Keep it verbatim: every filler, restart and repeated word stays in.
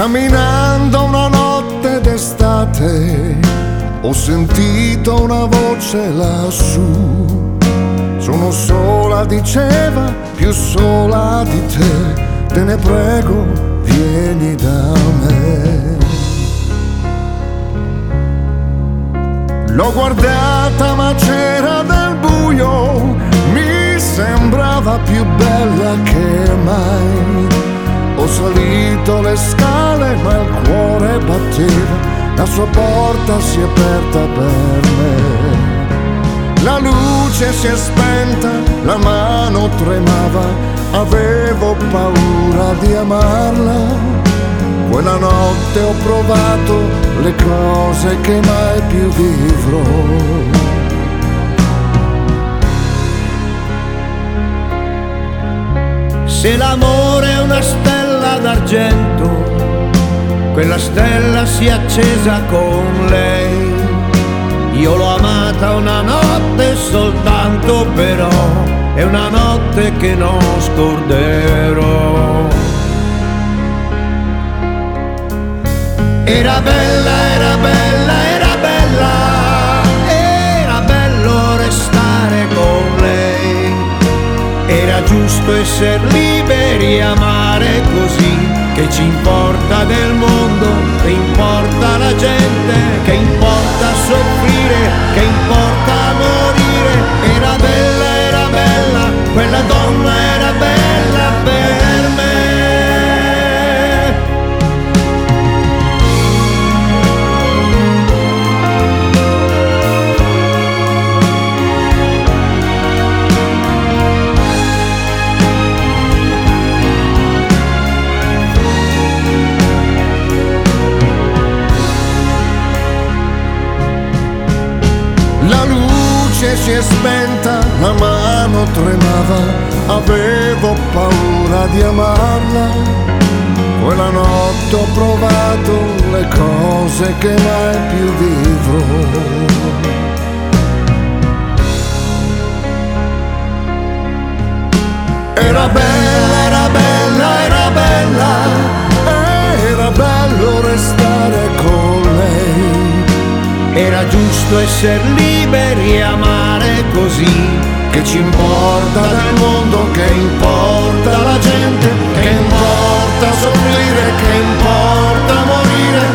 Camminando una notte d'estate ho sentito una voce lassù. Sono sola, diceva, più sola di te, te ne prego, vieni da me. L'ho guardata ma c'era del buio, mi sembrava più bella che mai. Ho salito le scale ma il cuore batteva, la sua porta si è aperta per me. La luce si è spenta, la mano tremava, avevo paura di amarla. Quella notte ho provato le cose che mai più vivrò. Se l'amore è una stella d'argento, quella stella si è accesa con lei. Io l'ho amata una notte soltanto, però è una notte che non scorderò. Era bella, era bella, era bella, era bello restare con lei. Era giusto essere liberi, amare così. Che ci importa del mondo, che importa la gente, che importa soffrire, che importa morire. Era bella, era bella, quella donna era bella per me. La luce si è spenta, la mano tremava, avevo paura di amarla. Quella notte ho provato le cose che mai più vivrò. Era bella, era bella, era bella, era bello restare con lei. Era giusto essere liberi e amare così. Che ci importa del mondo, che importa la gente, che importa soffrire, che importa morire.